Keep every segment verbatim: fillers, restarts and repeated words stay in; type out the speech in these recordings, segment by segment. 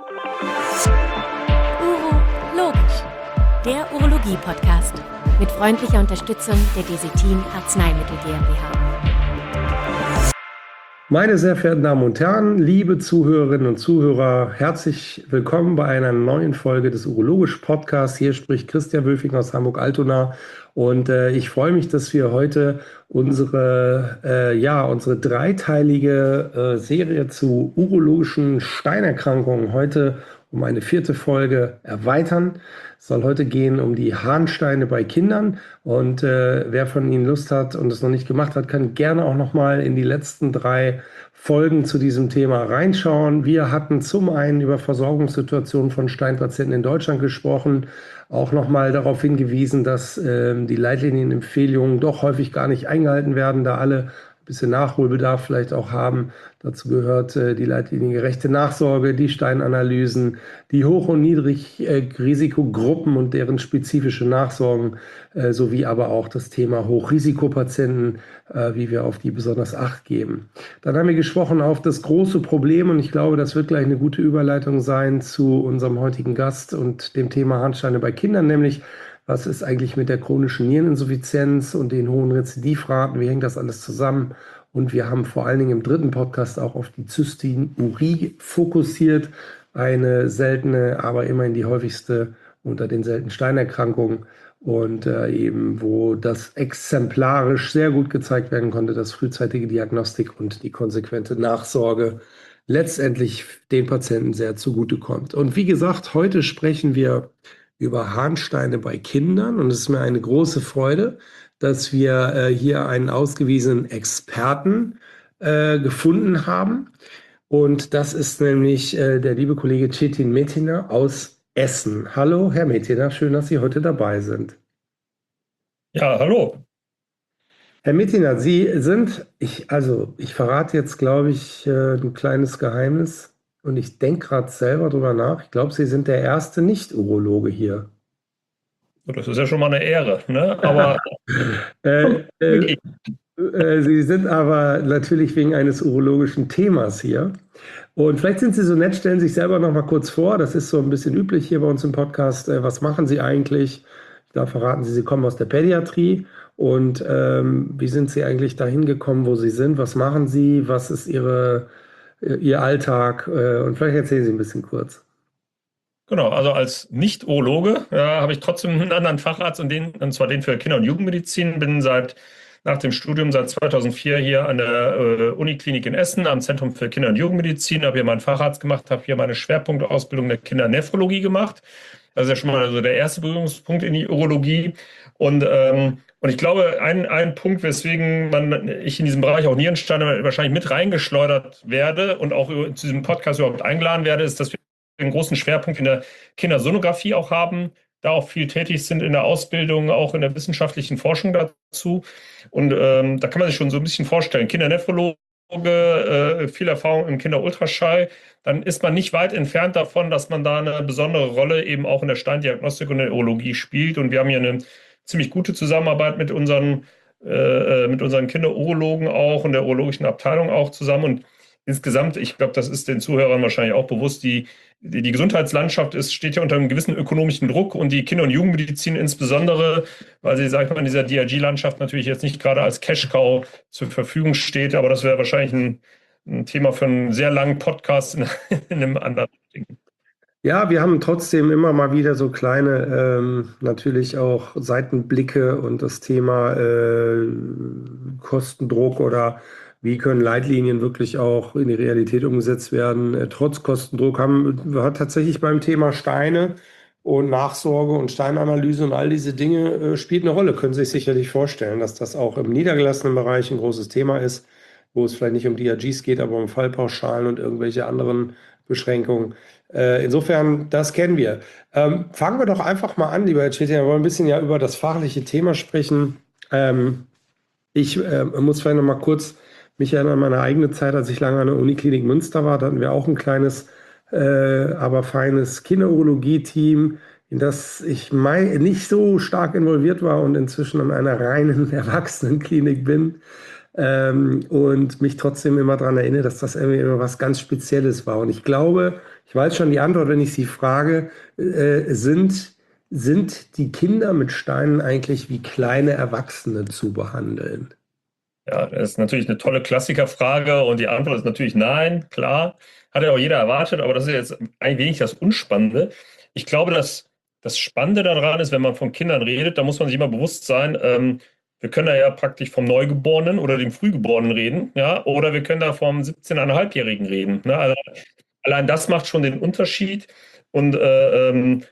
Urologisch, der Urologie-Podcast mit freundlicher Unterstützung der Desetin Arzneimittel GmbH. Meine sehr verehrten Damen und Herren, liebe Zuhörerinnen und Zuhörer, herzlich willkommen bei einer neuen Folge des Urologisch Podcasts. Hier spricht Christian Wülfing aus Hamburg-Altona und äh, ich freue mich, dass wir heute unsere, äh, ja, unsere dreiteilige äh, Serie zu urologischen Steinerkrankungen heute um eine vierte Folge erweitern. Es soll heute gehen um die Harnsteine bei Kindern und äh, wer von Ihnen Lust hat und es noch nicht gemacht hat, kann gerne auch noch mal in die letzten drei Folgen zu diesem Thema reinschauen. Wir hatten zum einen über Versorgungssituationen von Steinpatienten in Deutschland gesprochen, auch noch mal darauf hingewiesen, dass äh, die Leitlinienempfehlungen doch häufig gar nicht eingehalten werden, da alle ein bisschen Nachholbedarf vielleicht auch haben. Dazu gehört äh, die leitliniengerechte Nachsorge, die Steinanalysen, die Hoch- und Niedrigrisikogruppen und deren spezifische Nachsorgen, äh, sowie aber auch das Thema Hochrisikopatienten, äh, wie wir auf die besonders Acht geben. Dann haben wir gesprochen auf das große Problem und ich glaube, das wird gleich eine gute Überleitung sein zu unserem heutigen Gast und dem Thema Harnsteine bei Kindern, nämlich was ist eigentlich mit der chronischen Niereninsuffizienz und den hohen Rezidivraten? Wie hängt das alles zusammen? Und wir haben vor allen Dingen im dritten Podcast auch auf die Zystinurie fokussiert. Eine seltene, aber immerhin die häufigste unter den seltenen Steinerkrankungen. Und äh, eben, wo das exemplarisch sehr gut gezeigt werden konnte, dass frühzeitige Diagnostik und die konsequente Nachsorge letztendlich den Patienten sehr zugutekommt. Und wie gesagt, heute sprechen wir über Harnsteine bei Kindern und es ist mir eine große Freude, dass wir äh, hier einen ausgewiesenen Experten äh, gefunden haben und das ist nämlich äh, der liebe Kollege Çetin Metinner aus Essen. Hallo Herr Metinner, schön, dass Sie heute dabei sind. Ja, hallo. Herr Metinner, Sie sind, ich, also ich verrate jetzt, glaube ich, äh, ein kleines Geheimnis. Und ich denke gerade selber drüber nach. Ich glaube, Sie sind der erste Nicht-Urologe hier. Das ist ja schon mal eine Ehre, ne? Aber äh, äh, äh, Sie sind aber natürlich wegen eines urologischen Themas hier. Und vielleicht sind Sie so nett, stellen sich selber noch mal kurz vor. Das ist so ein bisschen üblich hier bei uns im Podcast. Äh, was machen Sie eigentlich? Da verraten Sie, Sie kommen aus der Pädiatrie. Und ähm, wie sind Sie eigentlich dahin gekommen, wo Sie sind? Was machen Sie? Was ist Ihre... Ihr Alltag und vielleicht erzählen Sie ein bisschen kurz. Genau, also als Nicht-Urologe ja, habe ich trotzdem einen anderen Facharzt und, den, und zwar den für Kinder- und Jugendmedizin. Bin seit nach dem Studium seit zweitausendvier hier an der äh, Uniklinik in Essen am Zentrum für Kinder- und Jugendmedizin, habe hier meinen Facharzt gemacht, habe hier meine Schwerpunktausbildung der Kindernephrologie gemacht. Das ist ja schon mal also der erste Berührungspunkt in die Urologie. Und ähm, Und ich glaube, ein, ein Punkt, weswegen man, ich in diesem Bereich auch Nierensteine wahrscheinlich mit reingeschleudert werde und auch zu diesem Podcast überhaupt eingeladen werde, ist, dass wir einen großen Schwerpunkt in der Kindersonographie auch haben, da auch viel tätig sind in der Ausbildung, auch in der wissenschaftlichen Forschung dazu. Und ähm, da kann man sich schon so ein bisschen vorstellen, Kindernephrologe, äh, viel Erfahrung im Kinderultraschall, dann ist man nicht weit entfernt davon, dass man da eine besondere Rolle eben auch in der Steindiagnostik und der Urologie spielt. Und wir haben hier eine ziemlich gute Zusammenarbeit mit unseren, äh, mit unseren Kinderurologen auch und der urologischen Abteilung auch zusammen. Und insgesamt, ich glaube, das ist den Zuhörern wahrscheinlich auch bewusst, die, die, die Gesundheitslandschaft ist, steht ja unter einem gewissen ökonomischen Druck und die Kinder- und Jugendmedizin insbesondere, weil sie, sag ich mal, in dieser D R G-Landschaft natürlich jetzt nicht gerade als Cash-Cow zur Verfügung steht, aber das wäre wahrscheinlich ein, ein Thema für einen sehr langen Podcast in, in einem anderen Ding. Ja, wir haben trotzdem immer mal wieder so kleine, ähm, natürlich auch Seitenblicke und das Thema äh, Kostendruck oder wie können Leitlinien wirklich auch in die Realität umgesetzt werden. Äh, trotz Kostendruck haben wir tatsächlich beim Thema Steine und Nachsorge und Steinanalyse und all diese Dinge äh, spielt eine Rolle. Können Sie sich sicherlich vorstellen, dass das auch im niedergelassenen Bereich ein großes Thema ist, wo es vielleicht nicht um D R Gs geht, aber um Fallpauschalen und irgendwelche anderen Beschränkungen. Äh, insofern, das kennen wir. Ähm, fangen wir doch einfach mal an, lieber Herr Çetin. Wir wollen ein bisschen ja über das fachliche Thema sprechen. Ähm, ich äh, muss vielleicht noch mal kurz mich erinnern an meine eigene Zeit, als ich lange an der Uniklinik Münster war. Da hatten wir auch ein kleines, äh, aber feines Kinderurologie-Team, in das ich mein, nicht so stark involviert war und inzwischen an einer reinen Erwachsenenklinik bin. Ähm, und mich trotzdem immer daran erinnere, dass das irgendwie immer was ganz Spezielles war. Und ich glaube, Ich weiß schon die Antwort, wenn ich Sie frage. Äh, sind, sind die Kinder mit Steinen eigentlich wie kleine Erwachsene zu behandeln? Ja, das ist natürlich eine tolle Klassikerfrage und die Antwort ist natürlich nein, klar. Hat ja auch jeder erwartet, aber das ist jetzt ein wenig das Unspannende. Ich glaube, dass das Spannende daran ist, wenn man von Kindern redet, da muss man sich immer bewusst sein, ähm, wir können da ja praktisch vom Neugeborenen oder dem Frühgeborenen reden, ja, oder wir können da vom siebzehn-einhalb-Jährigen reden. Ne? Also allein das macht schon den Unterschied. Und, äh, ähm,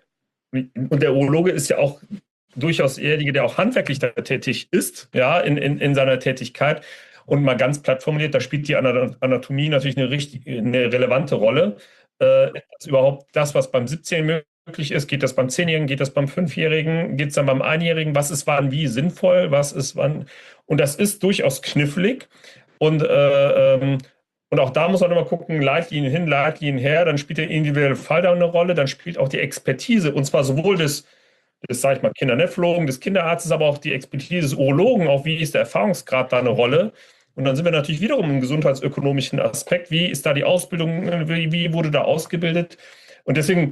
und der Urologe ist ja auch durchaus derjenige, der auch handwerklich da tätig ist, ja, in, in, in seiner Tätigkeit. Und mal ganz platt formuliert, da spielt die Anatomie natürlich eine, richtig, eine relevante Rolle. Äh, ist überhaupt das, was beim siebzehnjährigen möglich ist, geht das beim zehnjährigen, geht das beim fünfjährigen, geht es dann beim einjährigen, was ist wann wie sinnvoll, was ist wann. Und das ist durchaus knifflig. Und, äh, ähm, und auch da muss man immer gucken, Leitlinien hin, Leitlinien her, dann spielt der individuelle Fall da eine Rolle, dann spielt auch die Expertise, und zwar sowohl des des, sage ich mal, Kindernephrologen, des Kinderarztes, aber auch die Expertise des Urologen, auch wie ist der Erfahrungsgrad da eine Rolle. Und dann sind wir natürlich wiederum im gesundheitsökonomischen Aspekt. Wie ist da die Ausbildung, wie, wie wurde da ausgebildet? Und deswegen,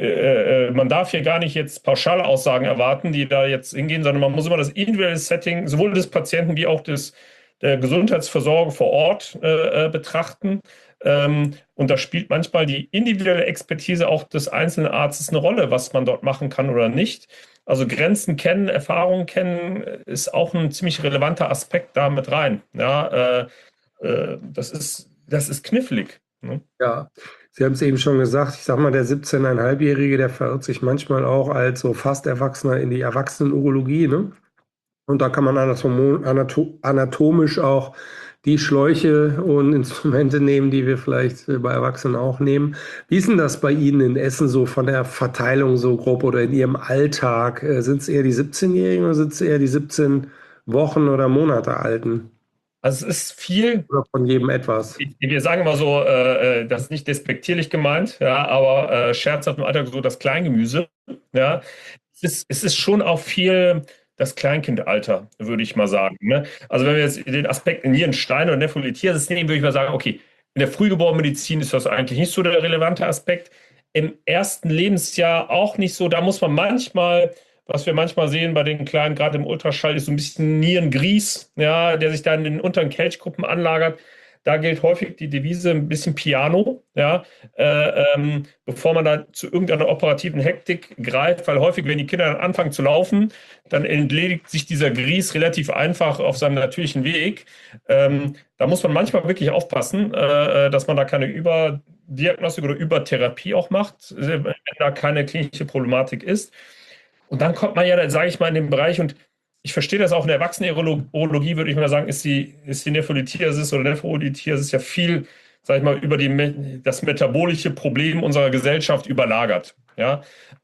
äh, man darf hier gar nicht jetzt pauschale Aussagen erwarten, die da jetzt hingehen, sondern man muss immer das individuelle Setting sowohl des Patienten wie auch des, der Gesundheitsversorgung vor Ort äh, betrachten. Ähm, und da spielt manchmal die individuelle Expertise auch des einzelnen Arztes eine Rolle, was man dort machen kann oder nicht. Also Grenzen kennen, Erfahrungen kennen, ist auch ein ziemlich relevanter Aspekt da mit rein. Ja, äh, äh, das ist, das ist knifflig. Ne? Ja, Sie haben es eben schon gesagt, ich sag mal, der siebzehn-einhalb-Jährige, der verirrt sich manchmal auch als so fast Erwachsener in die Erwachsenenurologie, ne? Und da kann man anatom anatom anatomisch auch die Schläuche und Instrumente nehmen, die wir vielleicht bei Erwachsenen auch nehmen. Wie ist denn das bei Ihnen in Essen so von der Verteilung so grob oder in Ihrem Alltag? Sind es eher die siebzehnjährigen oder sind es eher die siebzehn Wochen oder Monate alten? Also es ist viel. Oder von jedem etwas? Wir sagen immer so, äh, das ist nicht despektierlich gemeint, ja, aber äh, scherzhaft im Alltag so das Kleingemüse. Ja. Es ist, es ist schon auch viel das Kleinkindalter, würde ich mal sagen. Ne? Also wenn wir jetzt den Aspekt in Nierenstein oder Nephrolithiasis nehmen, würde ich mal sagen, okay, in der Frühgeborenenmedizin ist das eigentlich nicht so der relevante Aspekt. Im ersten Lebensjahr auch nicht so. Da muss man manchmal, was wir manchmal sehen bei den Kleinen, gerade im Ultraschall, ist so ein bisschen Nierengries, ja, der sich dann in den unteren Kelchgruppen anlagert. Da gilt häufig die Devise ein bisschen Piano, ja, äh, ähm, bevor man da zu irgendeiner operativen Hektik greift, weil häufig, wenn die Kinder dann anfangen zu laufen, dann entledigt sich dieser Grieß relativ einfach auf seinem natürlichen Weg. Ähm, da muss man manchmal wirklich aufpassen, äh, dass man da keine Überdiagnostik oder Übertherapie auch macht, wenn da keine klinische Problematik ist. Und dann kommt man ja, sage ich mal, in den Bereich, und ich verstehe das auch in der Erwachsenenurologie, würde ich mal sagen, ist die, ist die Nephrolithiasis oder Nephrolithiasis ja viel, sag ich mal, über die, das metabolische Problem unserer Gesellschaft überlagert. Ja?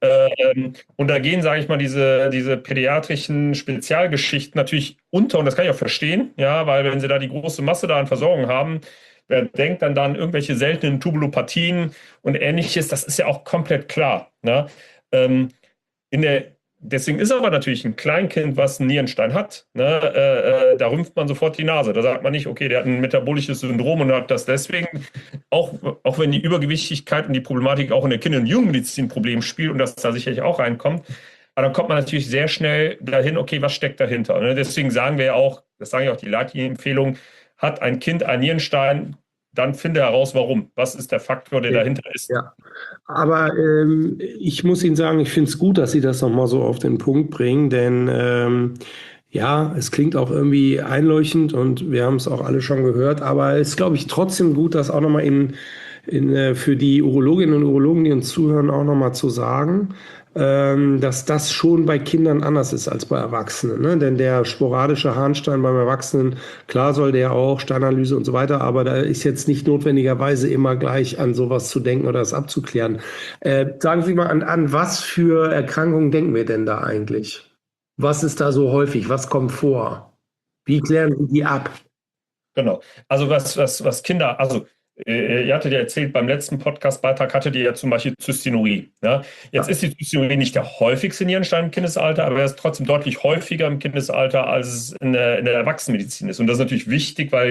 Ähm, und da gehen, sage ich mal, diese, diese pädiatrischen Spezialgeschichten natürlich unter, und das kann ich auch verstehen, ja, weil wenn sie da die große Masse da an Versorgung haben, wer denkt dann an irgendwelche seltenen Tubulopathien und Ähnliches, das ist ja auch komplett klar. Ne? Ähm, in der Deswegen ist aber natürlich ein Kleinkind, was einen Nierenstein hat, ne, äh, äh, da rümpft man sofort die Nase. Da sagt man nicht, okay, der hat ein metabolisches Syndrom und hat das deswegen, auch, auch wenn die Übergewichtigkeit und die Problematik auch in der Kinder- und Jugendmedizin ein Problem spielt und das da sicherlich auch reinkommt, aber dann kommt man natürlich sehr schnell dahin, okay, was steckt dahinter? Ne? Deswegen sagen wir ja auch, das sagen ja auch die Leitlinienempfehlungen, hat ein Kind einen Nierenstein, dann finde heraus, warum. Was ist der Faktor, der ja dahinter ist? Ja, aber ähm, ich muss Ihnen sagen, ich finde es gut, dass Sie das nochmal so auf den Punkt bringen, denn ähm, ja, es klingt auch irgendwie einleuchtend und wir haben es auch alle schon gehört, aber es ist, glaube ich, trotzdem gut, das auch nochmal in, in, äh, für die Urologinnen und Urologen, die uns zuhören, auch nochmal zu sagen, ähm, dass das schon bei Kindern anders ist als bei Erwachsenen. Ne? Denn der sporadische Harnstein beim Erwachsenen, klar soll der auch, Steinanalyse und so weiter, aber da ist jetzt nicht notwendigerweise immer gleich an sowas zu denken oder das abzuklären. Äh, sagen Sie mal, an, an was für Erkrankungen denken wir denn da eigentlich? Was ist da so häufig? Was kommt vor? Wie klären Sie die ab? Genau. Also was, was, was Kinder, also äh, ihr hattet ja erzählt, beim letzten Podcast-Beitrag hattet ihr ja zum Beispiel Zystinurie. Ja? Jetzt ja. ist die Zystinurie nicht der häufigste Nierenstein im Kindesalter, aber er ist trotzdem deutlich häufiger im Kindesalter, als es in der, in der Erwachsenenmedizin ist. Und das ist natürlich wichtig, weil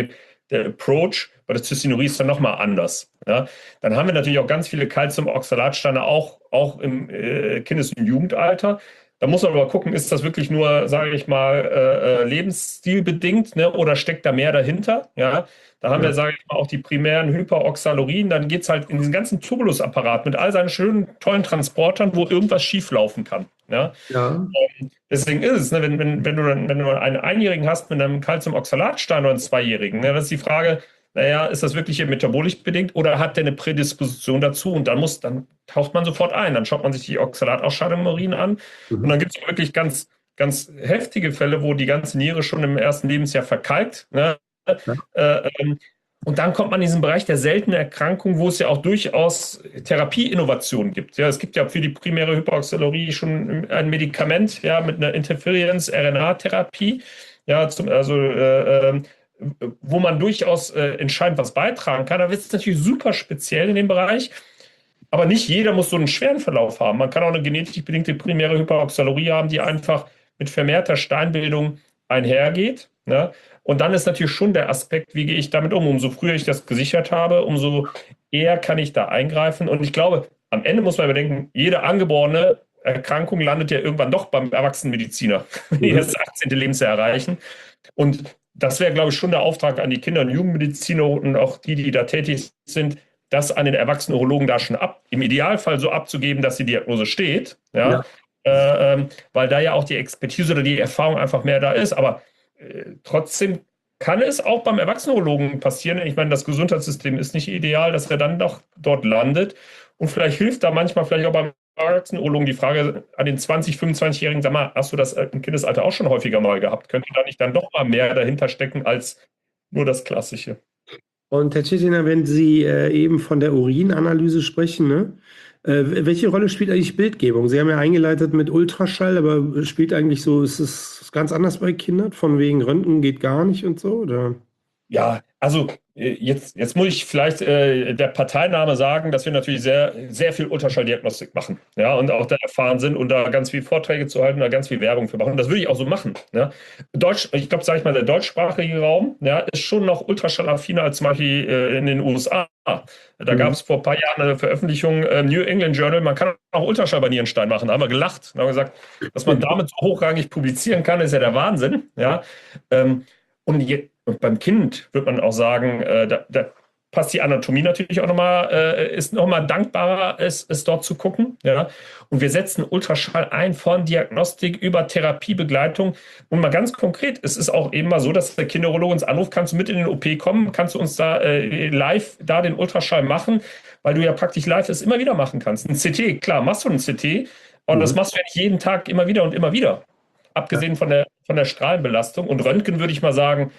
der Approach bei der Cystinurie ist dann nochmal anders. Ja? Dann haben wir natürlich auch ganz viele Calciumoxalatsteine, auch, auch im äh, Kindes- und Jugendalter. Da muss man aber gucken, ist das wirklich nur, sage ich mal, äh, lebensstilbedingt, ne? Oder steckt da mehr dahinter? Ja? Da haben Ja. wir, sage ich mal, auch die primären Hyperoxalurien. Dann geht es halt in diesen ganzen Tubulusapparat mit all seinen schönen, tollen Transportern, wo irgendwas schieflaufen kann. Ja? Ja. Ähm, deswegen ist es, ne, wenn, wenn, wenn, du, wenn du einen Einjährigen hast mit einem Calciumoxalatstein oder einen Zweijährigen, ne, das ist die Frage, naja, ist das wirklich metabolisch bedingt oder hat der eine Prädisposition dazu? Und dann muss, dann taucht man sofort ein. Dann schaut man sich die Oxalatausscheidung im Urin an. Mhm. Und dann gibt es wirklich ganz, ganz heftige Fälle, wo die ganze Niere schon im ersten Lebensjahr verkalkt. Ne? Ja. Äh, ähm, und dann kommt man in diesen Bereich der seltenen Erkrankungen, wo es ja auch durchaus Therapieinnovationen gibt. Ja, es gibt ja für die primäre Hyperoxalurie schon ein Medikament, ja, mit einer Interference-R N A-Therapie, ja, zum, also äh, äh, wo man durchaus äh, entscheidend was beitragen kann. Da wird es natürlich super speziell in dem Bereich. Aber nicht jeder muss so einen schweren Verlauf haben. Man kann auch eine genetisch bedingte primäre Hyperoxalurie haben, die einfach mit vermehrter Steinbildung einhergeht. Ne? Und dann ist natürlich schon der Aspekt, wie gehe ich damit um? Umso früher ich das gesichert habe, umso eher kann ich da eingreifen. Und ich glaube, am Ende muss man überdenken, jede angeborene Erkrankung landet ja irgendwann doch beim Erwachsenenmediziner, wenn die das achtzehnte Lebensjahr erreichen. Und das wäre, glaube ich, schon der Auftrag an die Kinder- und Jugendmediziner und auch die, die da tätig sind, das an den erwachsenen Urologen da schon ab, im Idealfall so abzugeben, dass die Diagnose steht, ja, Ja. Äh, ähm, weil da ja auch die Expertise oder die Erfahrung einfach mehr da ist. Aber äh, trotzdem kann es auch beim Erwachsenenurologen passieren. Ich meine, das Gesundheitssystem ist nicht ideal, dass er dann doch dort landet. Und vielleicht hilft da manchmal vielleicht auch beim Erwachsenenurologen die Frage an den zwanzig-, fünfundzwanzigjährigen, sag mal, hast du das im Kindesalter auch schon häufiger mal gehabt? Könnte da nicht dann doch mal mehr dahinter stecken als nur das Klassische? Und Herr Cetiner, wenn Sie äh, eben von der Urinanalyse sprechen, ne? Äh, welche Rolle spielt eigentlich Bildgebung? Sie haben ja eingeleitet mit Ultraschall, aber spielt eigentlich so, ist es ganz anders bei Kindern? Von wegen Röntgen geht gar nicht und so? Oder? Ja, also äh, jetzt, jetzt muss ich vielleicht äh, der Parteinahme sagen, dass wir natürlich sehr, sehr viel Ultraschalldiagnostik machen, ja, und auch da erfahren sind und da ganz viel Vorträge zu halten, da ganz viel Werbung für machen. Das würde ich auch so machen. Ja. Deutsch, ich glaube, sage ich mal, der deutschsprachige Raum, ja, ist schon noch ultraschallaffiner als zum Beispiel äh, in den U S A. Da Mhm. gab es vor ein paar Jahren eine Veröffentlichung im New England Journal, man kann auch Ultraschall bei Nierenstein machen. Da haben wir gelacht. Da haben wir gesagt, dass man damit so hochrangig publizieren kann, ist ja der Wahnsinn. Ja. Ähm, und je, und beim Kind wird man auch sagen, äh, da, da passt die Anatomie natürlich auch nochmal, äh, ist nochmal dankbarer, es, es dort zu gucken. Ja? Und wir setzen Ultraschall ein von Diagnostik über Therapiebegleitung. Und mal ganz konkret, es ist auch eben mal so, dass der Kinderurologe uns anruft, kannst du mit in den O P kommen, kannst du uns da äh, live da den Ultraschall machen, weil du ja praktisch live es immer wieder machen kannst. Ein C T, klar, machst du ein C T, und Mhm. das machst du ja nicht jeden Tag immer wieder und immer wieder. Abgesehen von der, von der Strahlenbelastung. Und Röntgen würde ich mal sagen,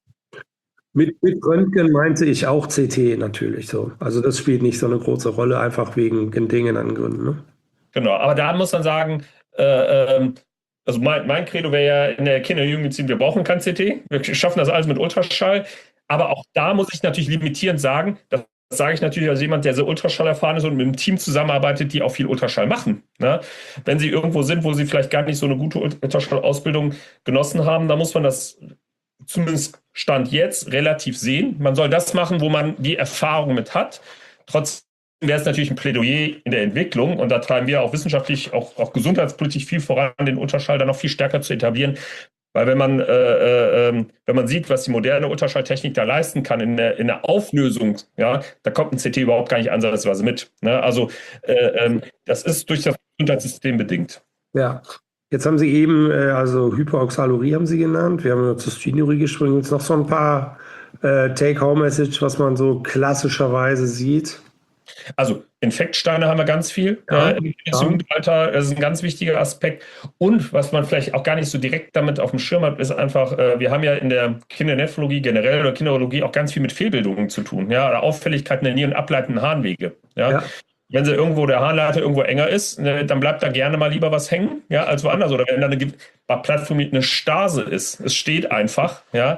Mit, mit Röntgen meinte ich auch C T natürlich so. Also das spielt nicht so eine große Rolle, einfach wegen den anderen Gründen. Ne? genau, aber da muss man sagen, äh, ähm, also mein, mein Credo wäre ja in der Kinder- und Jugendmedizin, wir brauchen kein C T, wir schaffen das alles mit Ultraschall, aber auch da muss ich natürlich limitierend sagen, das sage ich natürlich als jemand, der so Ultraschall erfahren ist und mit einem Team zusammenarbeitet, die auch viel Ultraschall machen. Ne? Wenn sie irgendwo sind, wo sie vielleicht gar nicht so eine gute Ultraschall-Ausbildung genossen haben, da muss man das zumindest Stand jetzt relativ sehen. Man soll das machen, wo man die Erfahrung mit hat. Trotzdem wäre es natürlich ein Plädoyer in der Entwicklung und da treiben wir auch wissenschaftlich, auch, auch gesundheitspolitisch viel voran, den Ultraschall dann noch viel stärker zu etablieren. Weil wenn man, äh, äh, wenn man sieht, was die moderne Ultraschalltechnik da leisten kann in der, in der Auflösung, ja, da kommt ein C T überhaupt gar nicht ansatzweise mit. Ne? Also äh, äh, das ist durch das Gesundheitssystem bedingt. Ja, jetzt haben Sie eben, äh, also Hyperoxalurie haben Sie genannt. Wir haben über Cystinurie gesprochen. Jetzt noch so ein paar äh, Take-Home-Message, was man so klassischerweise sieht. Also Infektsteine haben wir ganz viel. Ja, äh, Im ja. Jugendalter, das ist ein ganz wichtiger Aspekt. Und was man vielleicht auch gar nicht so direkt damit auf dem Schirm hat, ist einfach, äh, wir haben ja in der Kindernephrologie generell oder Kinderurologie auch ganz viel mit Fehlbildungen zu tun. Ja, oder Auffälligkeiten der Nieren- ableitenden Harnwege. Ja. Ja. Wenn sie irgendwo der Harnleiter irgendwo enger ist, ne, dann bleibt da gerne mal lieber was hängen, ja, als woanders. Oder wenn da eine, bei Plattform eine Stase ist, es steht einfach, ja, Ja.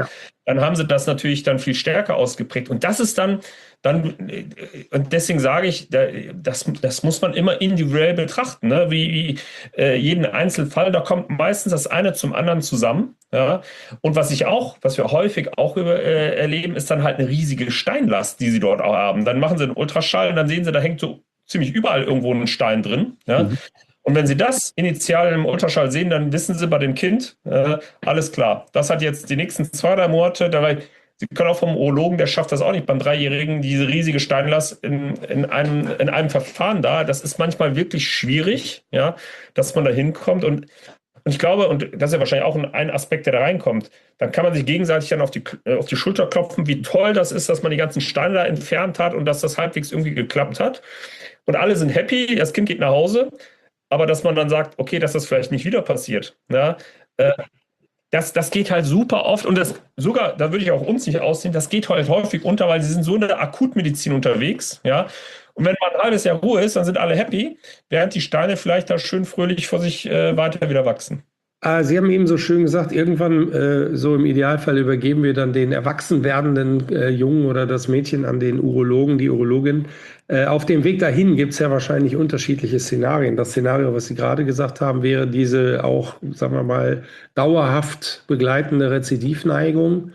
dann haben sie das natürlich dann viel stärker ausgeprägt. Und das ist dann, dann und deswegen sage ich, das, das muss man immer individuell betrachten, ne? Wie, wie äh, jeden Einzelfall, da kommt meistens das eine zum anderen zusammen. Ja? Und was ich auch, was wir häufig auch über, äh, erleben, ist dann halt eine riesige Steinlast, die sie dort auch haben. Dann machen sie einen Ultraschall und dann sehen sie, da hängt so ziemlich überall irgendwo ein Stein drin. Ja? Mhm. Und wenn Sie das initial im Ultraschall sehen, dann wissen Sie bei dem Kind, äh, alles klar, das hat jetzt die nächsten zwei, drei Monate, dabei, Sie können auch vom Urologen, der schafft das auch nicht beim Dreijährigen, diese riesige Steinlast in, in, einem, in einem Verfahren da. Das ist manchmal wirklich schwierig, ja, dass man da hinkommt. Und, und ich glaube, und das ist ja wahrscheinlich auch ein, ein Aspekt, der da reinkommt, dann kann man sich gegenseitig dann auf die, auf die Schulter klopfen, wie toll das ist, dass man die ganzen Steine da entfernt hat und dass das halbwegs irgendwie geklappt hat. Und alle sind happy, das Kind geht nach Hause. Aber dass man dann sagt, okay, dass das vielleicht nicht wieder passiert. Ja, äh, das, das geht halt super oft und das sogar, da würde ich auch uns nicht ausziehen, das geht halt häufig unter, weil sie sind so in der Akutmedizin unterwegs. Ja, und wenn mal ein halbes Jahr Ruhe ist, dann sind alle happy, während die Steine vielleicht da schön fröhlich vor sich äh, weiter wieder wachsen. Sie haben eben so schön gesagt, irgendwann, äh, so im Idealfall, übergeben wir dann den erwachsen werdenden äh, Jungen oder das Mädchen an den Urologen, die Urologin. Äh, auf dem Weg dahin gibt es ja wahrscheinlich unterschiedliche Szenarien. Das Szenario, was Sie gerade gesagt haben, wäre diese auch, sagen wir mal, dauerhaft begleitende Rezidivneigung.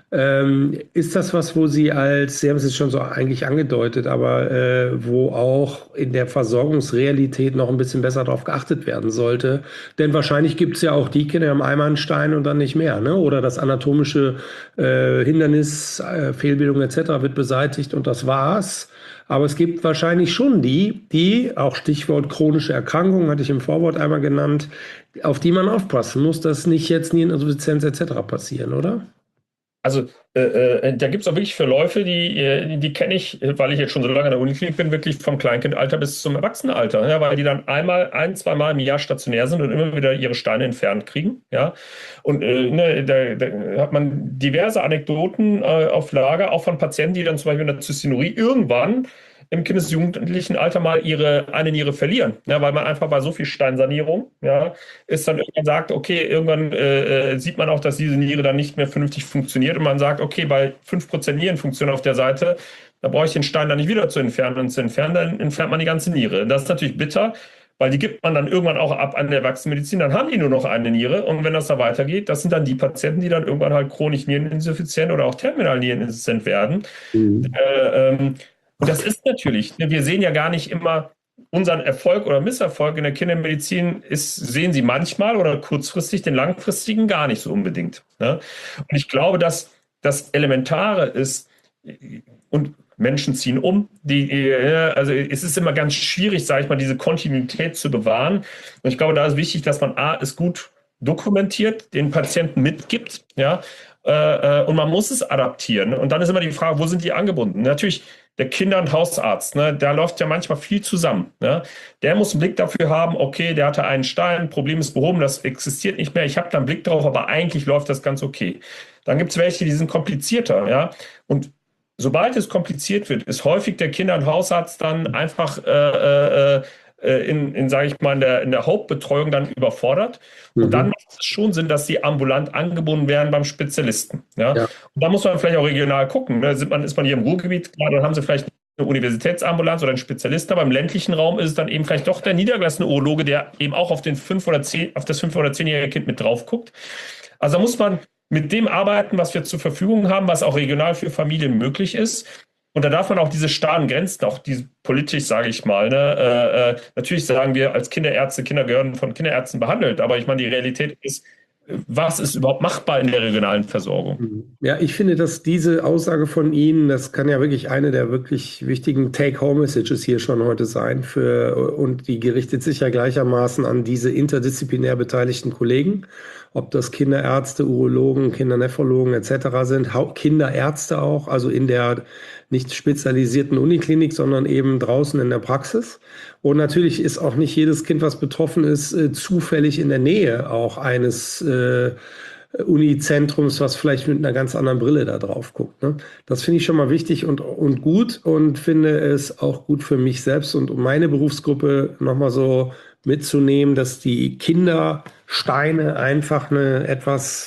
Ähm, ist das was, wo Sie als, Sie haben es jetzt schon so eigentlich angedeutet, aber äh, wo auch in der Versorgungsrealität noch ein bisschen besser darauf geachtet werden sollte? Denn wahrscheinlich gibt es ja auch die Kinder, die haben einmal einen Stein und dann nicht mehr, ne? Oder das anatomische äh, Hindernis, äh, Fehlbildung et cetera wird beseitigt und das war's. Aber es gibt wahrscheinlich schon die, die, auch Stichwort chronische Erkrankungen, hatte ich im Vorwort einmal genannt, auf die man aufpassen muss, dass nicht jetzt Niereninsuffizienz et cetera passieren, oder? Also äh, äh, da gibt es auch wirklich Verläufe, die, äh, die kenne ich, weil ich jetzt schon so lange in der Uniklinik bin, wirklich vom Kleinkindalter bis zum Erwachsenenalter, ja, weil die dann einmal, ein, zweimal im Jahr stationär sind und immer wieder ihre Steine entfernt kriegen. Ja. Und äh, ne, da, da hat man diverse Anekdoten äh, auf Lager, auch von Patienten, die dann zum Beispiel in der Zystinurie irgendwann im kindes- jugendlichen Alter mal ihre eine Niere verlieren, ja, weil man einfach bei so viel Steinsanierung, ja, ist dann irgendwann sagt, okay, irgendwann äh, sieht man auch, dass diese Niere dann nicht mehr vernünftig funktioniert und man sagt, okay, bei fünf Prozent Nierenfunktion auf der Seite, da brauche ich den Stein dann nicht wieder zu entfernen und zu entfernen, dann entfernt man die ganze Niere. Das ist natürlich bitter, weil die gibt man dann irgendwann auch ab an der Erwachsenenmedizin, dann haben die nur noch eine Niere und wenn das da weitergeht, das sind dann die Patienten, die dann irgendwann halt chronisch niereninsuffiziент oder auch terminal niereninsuffiziент werden. Mhm. Äh, ähm, Und das ist natürlich, wir sehen ja gar nicht immer unseren Erfolg oder Misserfolg in der Kindermedizin, ist, sehen Sie manchmal oder kurzfristig, den langfristigen gar nicht so unbedingt. Ne? Und ich glaube, dass das Elementare ist, und Menschen ziehen um, die, also es ist immer ganz schwierig, sage ich mal, diese Kontinuität zu bewahren. Und ich glaube, da ist wichtig, dass man A, es gut dokumentiert, den Patienten mitgibt, ja, äh, und man muss es adaptieren. Und dann ist immer die Frage, wo sind die angebunden? Natürlich, der Kinder- und Hausarzt, ne, da läuft ja manchmal viel zusammen. Ne? Der muss einen Blick dafür haben, okay, der hatte einen Stein, Problem ist behoben, das existiert nicht mehr, ich habe da einen Blick drauf, aber eigentlich läuft das ganz okay. Dann gibt es welche, die sind komplizierter. Ja? Und sobald es kompliziert wird, ist häufig der Kinder- und Hausarzt dann einfach äh, äh, in, in sage ich mal, in der, in der Hauptbetreuung dann überfordert. Und mhm. dann macht es schon Sinn, dass die ambulant angebunden werden beim Spezialisten. Ja? Ja. Und da muss man vielleicht auch regional gucken. Ne? Ist man, ist man hier im Ruhrgebiet, gerade dann haben sie vielleicht eine Universitätsambulanz oder einen Spezialisten, aber im ländlichen Raum ist es dann eben vielleicht doch der niedergelassene Urologe, der eben auch auf den fünf oder zehn, auf das fünf- oder zehnjährige Kind mit drauf guckt. Also da muss man mit dem arbeiten, was wir zur Verfügung haben, was auch regional für Familien möglich ist. Und da darf man auch diese starren Grenzen, auch diese politisch, sage ich mal, ne, äh, äh, natürlich sagen wir als Kinderärzte, Kinder gehören von Kinderärzten behandelt, aber ich meine, die Realität ist, was ist überhaupt machbar in der regionalen Versorgung? Ja, ich finde, dass diese Aussage von Ihnen, das kann ja wirklich eine der wirklich wichtigen Take-Home-Messages hier schon heute sein für, und die gerichtet sich ja gleichermaßen an diese interdisziplinär beteiligten Kollegen, ob das Kinderärzte, Urologen, Kindernephrologen et cetera sind, Kinderärzte auch, also in der nicht spezialisierten Uniklinik, sondern eben draußen in der Praxis. Und natürlich ist auch nicht jedes Kind, was betroffen ist, äh, zufällig in der Nähe auch eines äh, Unizentrums, was vielleicht mit einer ganz anderen Brille da drauf guckt. Ne? Das finde ich schon mal wichtig und, und gut und finde es auch gut für mich selbst und um meine Berufsgruppe nochmal so mitzunehmen, dass die Kindersteine einfach eine etwas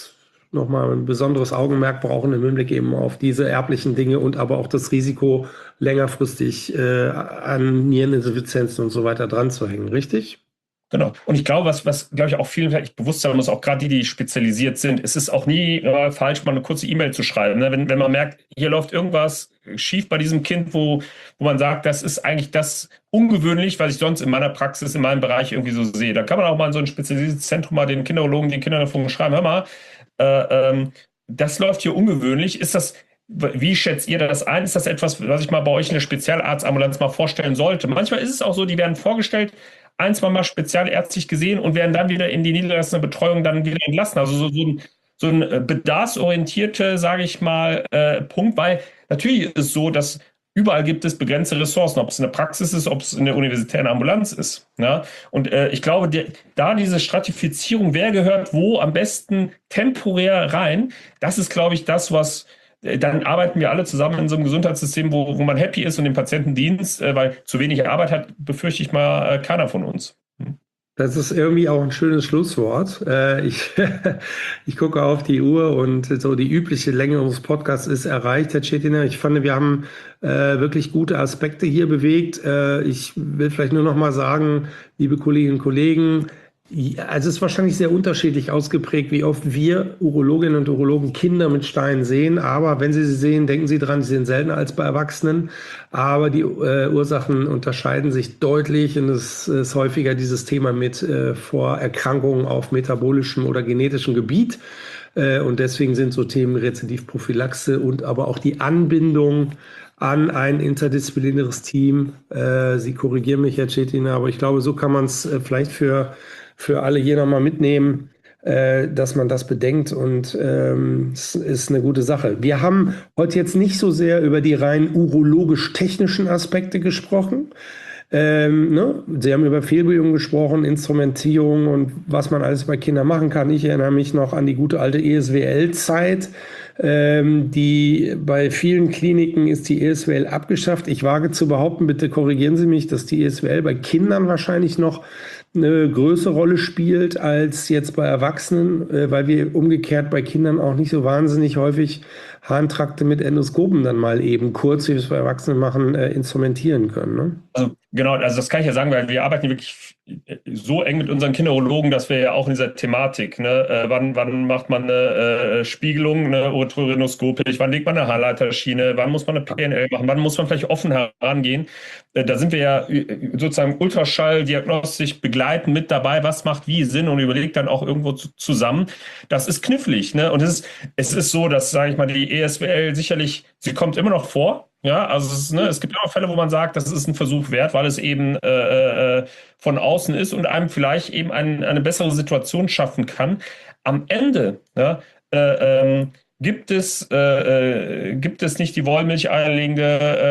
nochmal ein besonderes Augenmerk brauchen im Hinblick eben auf diese erblichen Dinge und aber auch das Risiko, längerfristig äh, an Niereninsuffizienzen und so weiter dran zu hängen, richtig? Genau. Und ich glaube, was, was glaube ich, auch vielen vielleicht bewusst sein muss, auch gerade die, die spezialisiert sind, es ist auch nie äh, falsch, mal eine kurze E-Mail zu schreiben. Ne? Wenn, wenn man merkt, hier läuft irgendwas schief bei diesem Kind, wo, wo man sagt, das ist eigentlich das ungewöhnlich, was ich sonst in meiner Praxis, in meinem Bereich irgendwie so sehe. Da kann man auch mal in so ein spezialisiertes Zentrum mal den Kinderologen, den Kinderneurochirurgen schreiben, hör mal, äh, ähm, das läuft hier ungewöhnlich. Ist das, wie schätzt ihr das ein? Ist das etwas, was ich mal bei euch in der Spezialarztambulanz mal vorstellen sollte? Manchmal ist es auch so, die werden vorgestellt, ein, zwei Mal spezialärztlich gesehen und werden dann wieder in die niedergelassene Betreuung dann wieder entlassen. Also so, so ein, so ein bedarfsorientierte, sage ich mal, äh, Punkt, weil natürlich ist es so, dass überall gibt es begrenzte Ressourcen, ob es in der Praxis ist, ob es in der universitären Ambulanz ist. Ja? Und äh, ich glaube, die, da diese Stratifizierung, wer gehört wo am besten temporär rein, das ist, glaube ich, das, was dann arbeiten wir alle zusammen in so einem Gesundheitssystem, wo, wo man happy ist und dem Patienten dient, äh, weil zu wenig Arbeit hat, befürchte ich mal, äh, keiner von uns. Das ist irgendwie auch ein schönes Schlusswort. Äh, ich, ich gucke auf die Uhr und so die übliche Länge unseres Podcasts ist erreicht, Herr Cetina. Ich fand, wir haben äh, wirklich gute Aspekte hier bewegt. Äh, ich will vielleicht nur noch mal sagen, liebe Kolleginnen und Kollegen, also es ist wahrscheinlich sehr unterschiedlich ausgeprägt, wie oft wir Urologinnen und Urologen Kinder mit Steinen sehen. Aber wenn Sie sie sehen, denken Sie dran, sie sind seltener als bei Erwachsenen. Aber die äh, Ursachen unterscheiden sich deutlich und es ist häufiger dieses Thema mit äh, Vorerkrankungen auf metabolischem oder genetischem Gebiet. Äh, und deswegen sind so Themen Rezidivprophylaxe und aber auch die Anbindung an ein interdisziplinäres Team. Äh, Sie korrigieren mich, Herr Cetina, aber ich glaube, so kann man es äh, vielleicht für für alle hier nochmal mitnehmen, äh, dass man das bedenkt und ähm, es ist eine gute Sache. Wir haben heute jetzt nicht so sehr über die rein urologisch-technischen Aspekte gesprochen. Ähm, ne? Sie haben über Fehlbildung gesprochen, Instrumentierung und was man alles bei Kindern machen kann. Ich erinnere mich noch an die gute alte E S W L-Zeit. Ähm, die bei vielen Kliniken ist die E S W L abgeschafft. Ich wage zu behaupten, bitte korrigieren Sie mich, dass die E S W L bei Kindern wahrscheinlich noch eine größere Rolle spielt als jetzt bei Erwachsenen, äh, weil wir umgekehrt bei Kindern auch nicht so wahnsinnig häufig Harntrakte mit Endoskopen dann mal eben kurz, wie wir es bei Erwachsenen machen, äh, instrumentieren können. Ne? Also genau, also das kann ich ja sagen, weil wir arbeiten wirklich so eng mit unseren Kinderurologen, dass wir ja auch in dieser Thematik, ne, äh, wann, wann macht man eine äh, Spiegelung, eine Ureterinoskopisch, wann legt man eine Haarleiterschiene, wann muss man eine P N L machen, wann muss man vielleicht offen herangehen. Äh, da sind wir ja sozusagen ultraschalldiagnostisch begleiten mit dabei, was macht wie Sinn und überlegt dann auch irgendwo zu, zusammen. Das ist knifflig, ne? Und es ist, es ist so, dass, sage ich mal, die E S W L sicherlich, sie kommt immer noch vor. Ja, also es, ist, ne, es gibt immer Fälle, wo man sagt, das ist ein Versuch wert, weil es eben äh, äh, von außen ist und einem vielleicht eben ein, eine bessere Situation schaffen kann. Am Ende ja, äh, ähm, gibt es äh, äh, gibt es nicht die Wollmilch eierlegende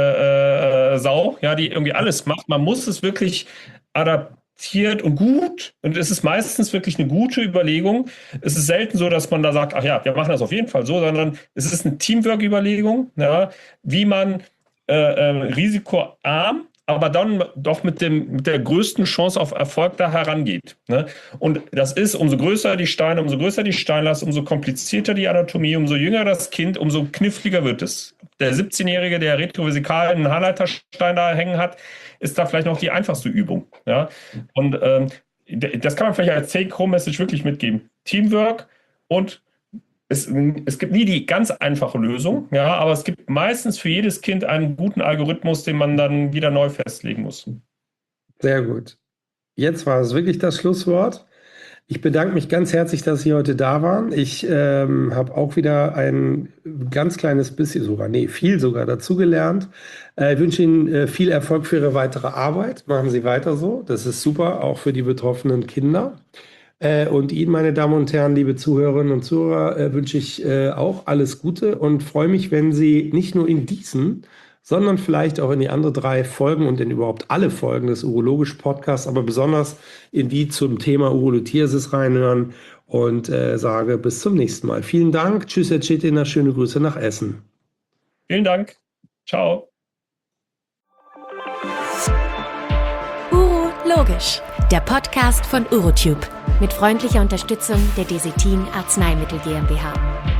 äh, äh, Sau, ja, die irgendwie alles macht. Man muss es wirklich adaptieren. Und gut, und es ist meistens wirklich eine gute Überlegung. Es ist selten so, dass man da sagt, ach ja, wir machen das auf jeden Fall so, sondern es ist eine Teamwork-Überlegung, ja, wie man äh, äh, risikoarm, aber dann doch mit, dem, mit der größten Chance auf Erfolg da herangeht. Ne? Und das ist, umso größer die Steine, umso größer die Steinlast, umso komplizierter die Anatomie, umso jünger das Kind, umso kniffliger wird es. Der siebzehnjährige, der retrovesikal einen Haarleiterstein da hängen hat, ist da vielleicht noch die einfachste Übung. Ja? Und ähm, das kann man vielleicht als Take-Home-Message wirklich mitgeben. Teamwork und es, es gibt nie die ganz einfache Lösung, ja, aber es gibt meistens für jedes Kind einen guten Algorithmus, den man dann wieder neu festlegen muss. Sehr gut. Jetzt war es wirklich das Schlusswort. Ich bedanke mich ganz herzlich, dass Sie heute da waren. Ich ähm, habe auch wieder ein ganz kleines bisschen sogar, nee, viel sogar dazugelernt. Äh, ich wünsche Ihnen äh, viel Erfolg für Ihre weitere Arbeit. Machen Sie weiter so. Das ist super, auch für die betroffenen Kinder. Äh, und Ihnen, meine Damen und Herren, liebe Zuhörerinnen und Zuhörer, äh, wünsche ich äh, auch alles Gute und freue mich, wenn Sie nicht nur in diesen, sondern vielleicht auch in die anderen drei Folgen und in überhaupt alle Folgen des Urologisch-Podcasts, aber besonders in die zum Thema Urolithiasis reinhören und äh, sage bis zum nächsten Mal. Vielen Dank. Tschüss, Herr Cetina. Schöne Grüße nach Essen. Vielen Dank. Ciao. Urologisch, der Podcast von Urotube. mit freundlicher Unterstützung der Desetin Arzneimittel GmbH.